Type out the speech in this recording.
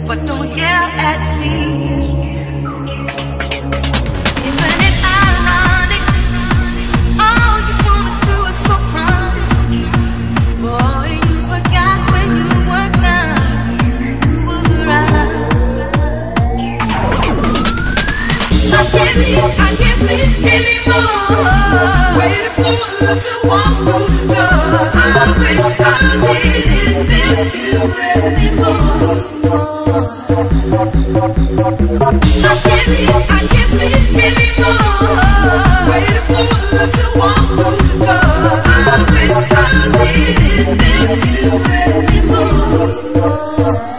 but don't yell at me. Isn't it ironic? All you wanna do is for fun. Boy, you forgot when you were young, who was around. I can't sleep anymore, waiting for my love to walk through the door. I wish I didn't miss you anymore. I can't sleep anymore, waiting for my love to walk through the door. I wish I didn't miss you anymore.